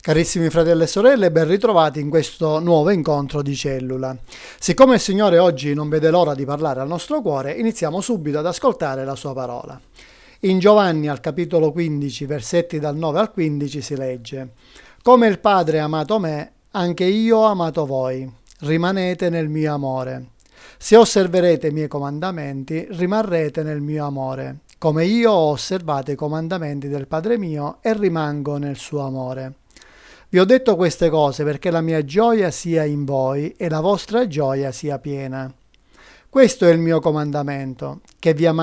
Carissimi fratelli e sorelle, ben ritrovati in questo nuovo incontro di Cellula. Siccome il Signore oggi non vede l'ora di parlare al nostro cuore, iniziamo subito ad ascoltare la sua parola. In Giovanni al capitolo 15, versetti dal 9 al 15 si legge: Come il Padre ha amato me, anche io ho amato voi. Rimanete nel mio amore. Se osserverete i miei comandamenti, rimarrete nel mio amore, come io ho osservato i comandamenti del Padre mio e rimango nel suo amore. Vi ho detto queste cose perché la mia gioia sia in voi e la vostra gioia sia piena. Questo è il mio comandamento, che vi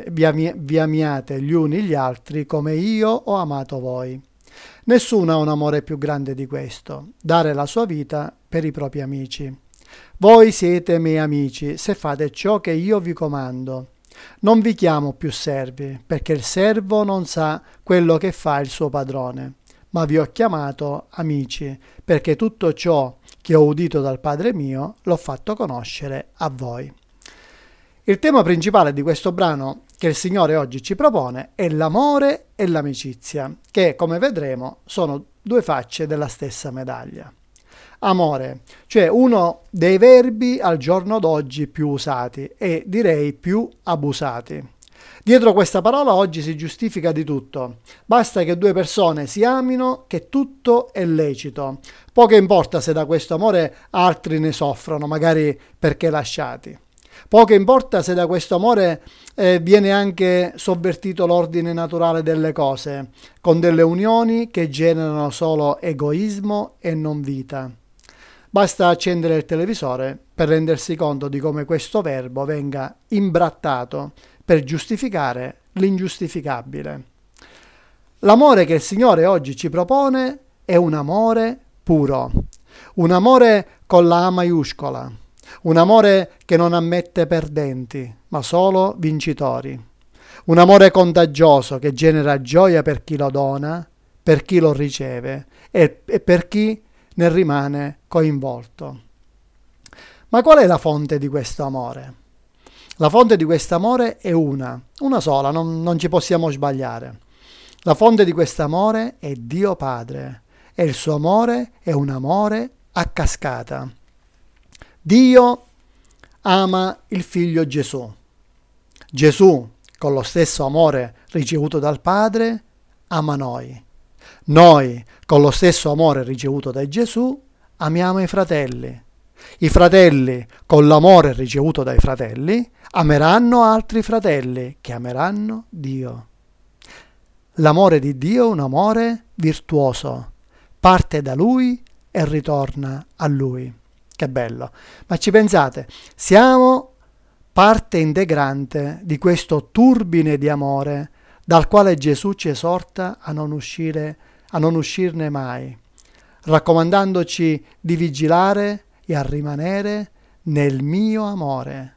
amiate gli uni gli altri come io ho amato voi. Nessuno ha un amore più grande di questo, dare la sua vita per i propri amici. Voi siete miei amici se fate ciò che io vi comando. Non vi chiamo più servi, perché il servo non sa quello che fa il suo padrone. Ma vi ho chiamato amici, perché tutto ciò che ho udito dal Padre mio l'ho fatto conoscere a voi. Il tema principale di questo brano che il Signore oggi ci propone è l'amore e l'amicizia, che, come vedremo, sono due facce della stessa medaglia. Amore, cioè uno dei verbi al giorno d'oggi più usati e direi più abusati. Dietro questa parola oggi si giustifica di tutto. Basta che due persone si amino, che tutto è lecito. Poco importa se da questo amore altri ne soffrono, magari perché lasciati. Poco importa se da questo amore viene anche sovvertito l'ordine naturale delle cose, con delle unioni che generano solo egoismo e non vita. Basta accendere il televisore per rendersi conto di come questo verbo venga imbrattato per giustificare l'ingiustificabile. L'amore che il Signore oggi ci propone è un amore puro, un amore con la A maiuscola, un amore che non ammette perdenti, ma solo vincitori, un amore contagioso che genera gioia per chi lo dona, per chi lo riceve e per chi ne rimane coinvolto. Ma qual è la fonte di questo amore? La fonte di questo amore è una sola, non ci possiamo sbagliare. La fonte di questo amore è Dio Padre e il suo amore è un amore a cascata. Dio ama il figlio Gesù. Gesù, con lo stesso amore ricevuto dal Padre, ama noi. Noi, con lo stesso amore ricevuto da Gesù, amiamo i fratelli. I fratelli, con l'amore ricevuto dai fratelli, ameranno altri fratelli che ameranno Dio. L'amore di Dio è un amore virtuoso, parte da Lui e ritorna a Lui. Che bello! Ma ci pensate, siamo parte integrante di questo turbine di amore dal quale Gesù ci esorta a non uscirne mai, raccomandandoci di vigilare e a rimanere nel mio amore,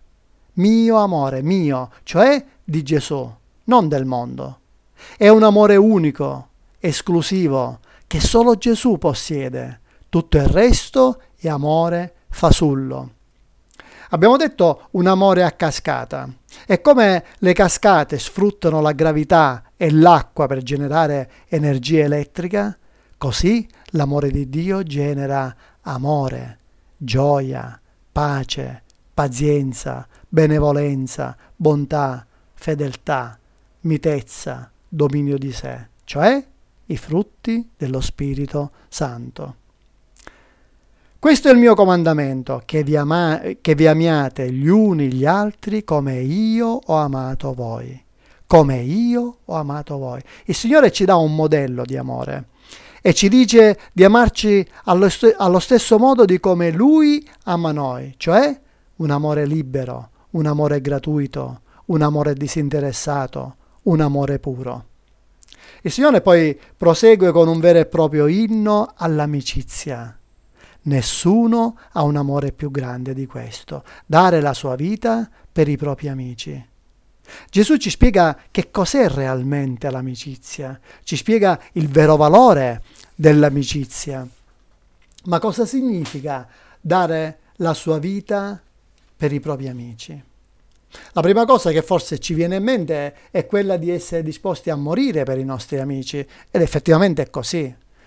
mio, cioè di Gesù, non del mondo. È un amore unico, esclusivo, che solo Gesù possiede. Tutto il resto è amore fasullo. Abbiamo detto un amore a cascata. E come le cascate sfruttano la gravità e l'acqua per generare energia elettrica, così l'amore di Dio genera amore, gioia, pace, pazienza, benevolenza, bontà, fedeltà, mitezza, dominio di sé, cioè i frutti dello Spirito Santo. Questo è il mio comandamento, che vi amiate gli uni gli altri come io ho amato voi. Come io ho amato voi. Il Signore ci dà un modello di amore e ci dice di amarci allo stesso modo di come Lui ama noi, cioè un amore libero, un amore gratuito, un amore disinteressato, un amore puro. Il Signore poi prosegue con un vero e proprio inno all'amicizia. Nessuno ha un amore più grande di questo, dare la sua vita per i propri amici. Gesù ci spiega che cos'è realmente l'amicizia, ci spiega il vero valore dell'amicizia. Ma cosa significa dare la sua vita per i propri amici? La prima cosa che forse ci viene in mente è quella di essere disposti a morire per i nostri amici, ed effettivamente è così.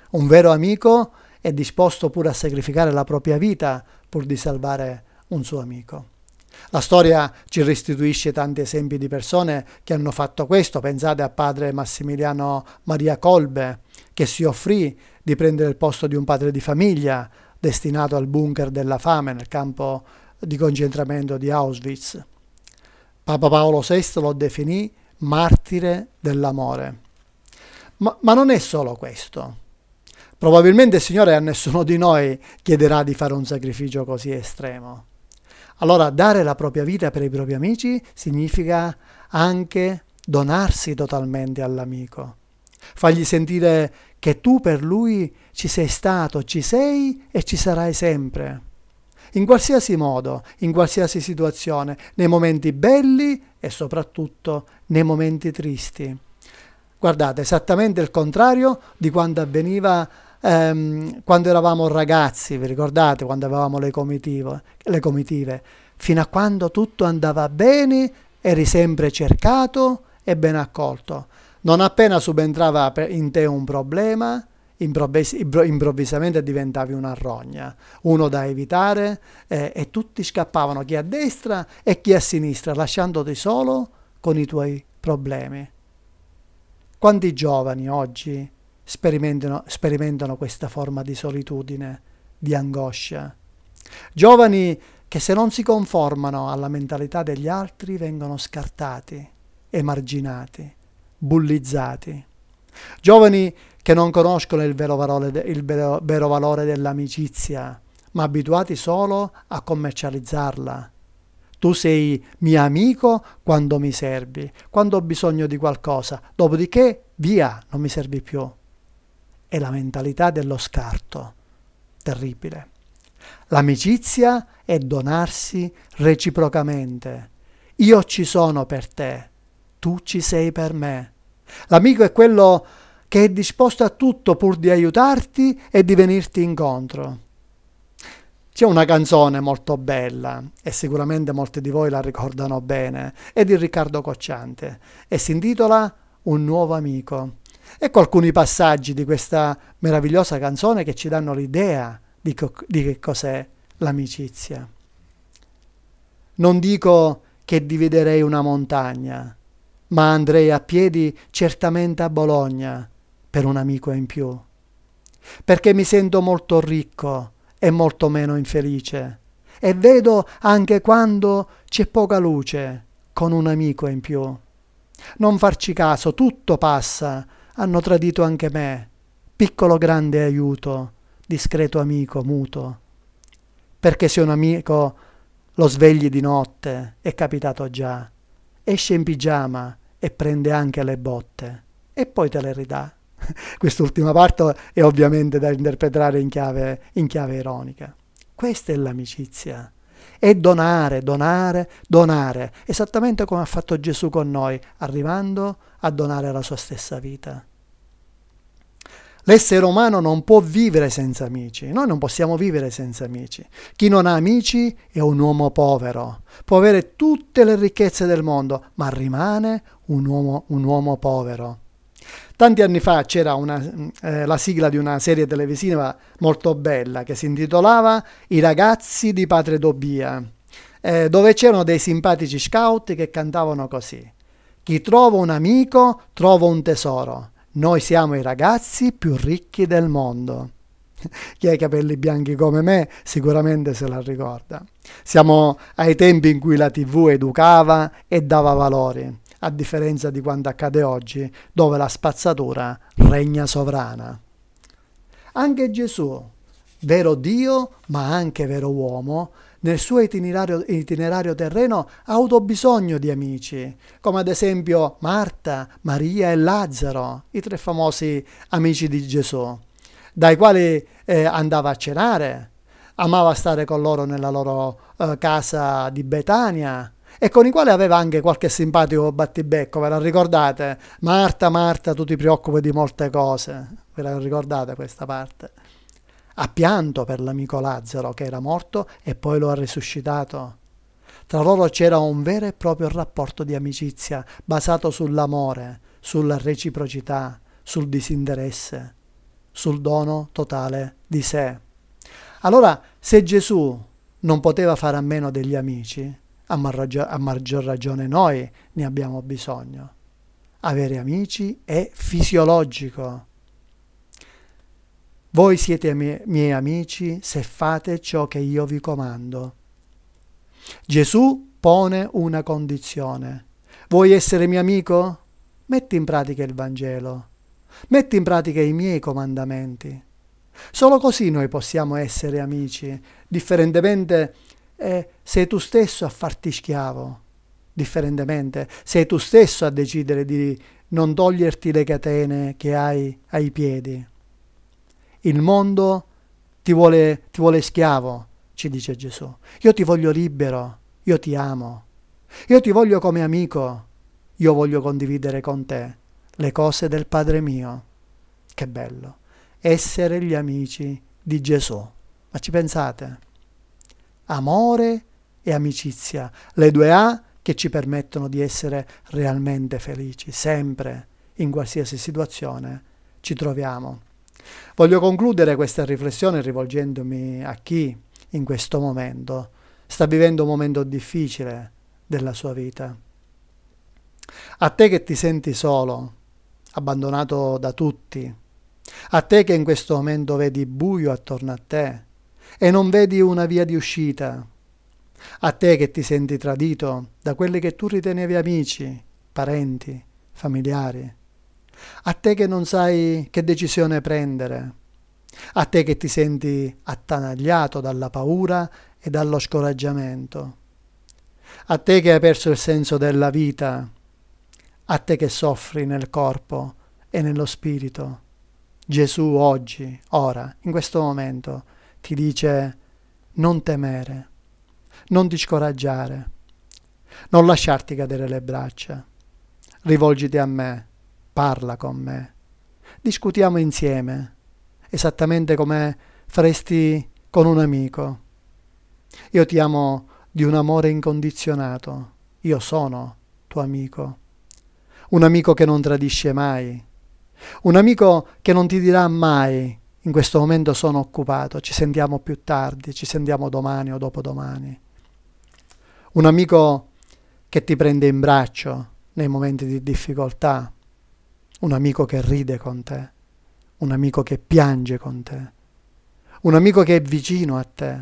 Un vero amico è disposto pure a sacrificare la propria vita pur di salvare un suo amico. La storia ci restituisce tanti esempi di persone che hanno fatto questo. Pensate a padre Massimiliano Maria Kolbe, che si offrì di prendere il posto di un padre di famiglia destinato al bunker della fame nel campo di concentramento di Auschwitz. Papa Paolo VI lo definì martire dell'amore. Ma non è solo questo. Probabilmente il Signore a nessuno di noi chiederà di fare un sacrificio così estremo. Allora, dare la propria vita per i propri amici significa anche donarsi totalmente all'amico. Fargli sentire che tu per lui ci sei stato, ci sei e ci sarai sempre. In qualsiasi modo, in qualsiasi situazione, nei momenti belli e soprattutto nei momenti tristi. Guardate, esattamente il contrario di quando avveniva quando eravamo ragazzi, vi ricordate, quando avevamo le comitive, fino a quando tutto andava bene, eri sempre cercato e ben accolto. Non appena subentrava in te un problema, improvvisamente diventavi una rogna, uno da evitare, e tutti scappavano, chi a destra e chi a sinistra, lasciandoti solo con i tuoi problemi. Quanti giovani oggi sperimentano questa forma di solitudine, di angoscia? Giovani che se non si conformano alla mentalità degli altri vengono scartati, emarginati, bullizzati. Giovani che non conoscono il vero valore dell'amicizia, ma abituati solo a commercializzarla. Tu sei mio amico quando mi servi, quando ho bisogno di qualcosa, dopodiché via, non mi servi più. È la mentalità dello scarto, terribile. L'amicizia è donarsi reciprocamente. Io ci sono per te, tu ci sei per me. L'amico è quello che è disposto a tutto pur di aiutarti e di venirti incontro. C'è una canzone molto bella, e sicuramente molti di voi la ricordano bene, è di Riccardo Cocciante, e si intitola Un nuovo amico. Ecco alcuni passaggi di questa meravigliosa canzone che ci danno l'idea di che cos'è l'amicizia. Non dico che dividerei una montagna, ma andrei a piedi certamente a Bologna per un amico in più, perché mi sento molto ricco e molto meno infelice, e vedo anche quando c'è poca luce con un amico in più. Non farci caso, tutto passa, hanno tradito anche me, piccolo grande aiuto, discreto amico muto. Perché se un amico lo svegli di notte, è capitato già, esce in pigiama e prende anche le botte, e poi te le ridà. Quest'ultima parte è ovviamente da interpretare in chiave ironica. Questa è l'amicizia. È donare, esattamente come ha fatto Gesù con noi, arrivando a donare la sua stessa vita. L'essere umano non può vivere senza amici, noi non possiamo vivere senza amici. Chi non ha amici è un uomo povero, può avere tutte le ricchezze del mondo, ma rimane un uomo povero. Tanti anni fa c'era la sigla di una serie televisiva molto bella che si intitolava I ragazzi di Padre Tobia, dove c'erano dei simpatici scout che cantavano così: chi trova un amico trova un tesoro, noi siamo i ragazzi più ricchi del mondo. Chi ha i capelli bianchi come me sicuramente se la ricorda. Siamo ai tempi in cui la TV educava e dava valori, a differenza di quanto accade oggi, dove la spazzatura regna sovrana. Anche Gesù, vero Dio ma anche vero uomo, nel suo itinerario terreno ha avuto bisogno di amici, come ad esempio Marta, Maria e Lazzaro, i 3 famosi amici di Gesù, dai quali andava a cenare, amava stare con loro nella loro casa di Betania, e con i quali aveva anche qualche simpatico battibecco. Ve la ricordate? Marta, Marta, tu ti preoccupi di molte cose. Ve la ricordate questa parte? Ha pianto per l'amico Lazzaro che era morto e poi lo ha risuscitato. Tra loro c'era un vero e proprio rapporto di amicizia basato sull'amore, sulla reciprocità, sul disinteresse, sul dono totale di sé. Allora, se Gesù non poteva fare a meno degli amici, a maggior ragione noi ne abbiamo bisogno. Avere amici è fisiologico. Voi siete miei amici se fate ciò che io vi comando. Gesù pone una condizione. Vuoi essere mio amico? Metti in pratica il Vangelo. Metti in pratica i miei comandamenti. Solo così noi possiamo essere amici. Differentemente, sei tu stesso a farti schiavo. Differentemente, sei tu stesso a decidere di non toglierti le catene che hai ai piedi. Il mondo ti vuole schiavo, ci dice Gesù. Io ti voglio libero, io ti amo, io ti voglio come amico, io voglio condividere con te le cose del Padre mio. Che bello, essere gli amici di Gesù. Ma ci pensate? Amore e amicizia, le due A che ci permettono di essere realmente felici, sempre, in qualsiasi situazione ci troviamo. Voglio concludere questa riflessione rivolgendomi a chi in questo momento sta vivendo un momento difficile della sua vita. A te che ti senti solo, abbandonato da tutti, a te che in questo momento vedi buio attorno a te e non vedi una via di uscita, a te che ti senti tradito da quelli che tu ritenevi amici, parenti, familiari, a te che non sai che decisione prendere, a te che ti senti attanagliato dalla paura e dallo scoraggiamento, a te che hai perso il senso della vita, a te che soffri nel corpo e nello spirito. Gesù oggi, ora, in questo momento, ti dice: non temere, non ti scoraggiare, non lasciarti cadere le braccia, rivolgiti a me, parla con me, discutiamo insieme, esattamente come faresti con un amico. Io ti amo di un amore incondizionato, io sono tuo amico, un amico che non tradisce mai, un amico che non ti dirà mai: in questo momento sono occupato, ci sentiamo più tardi, ci sentiamo domani o dopodomani. Un amico che ti prende in braccio nei momenti di difficoltà, un amico che ride con te, un amico che piange con te, un amico che è vicino a te.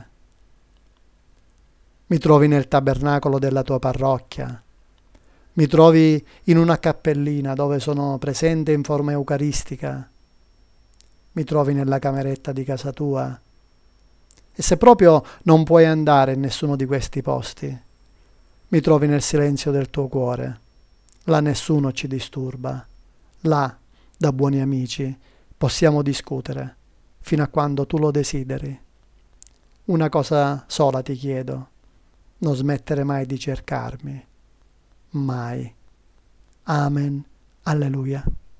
Mi trovi nel tabernacolo della tua parrocchia, mi trovi in una cappellina dove sono presente in forma eucaristica, mi trovi nella cameretta di casa tua. E se proprio non puoi andare in nessuno di questi posti, mi trovi nel silenzio del tuo cuore. Là nessuno ci disturba. Là, da buoni amici, possiamo discutere fino a quando tu lo desideri. Una cosa sola ti chiedo: non smettere mai di cercarmi. Mai. Amen. Alleluia.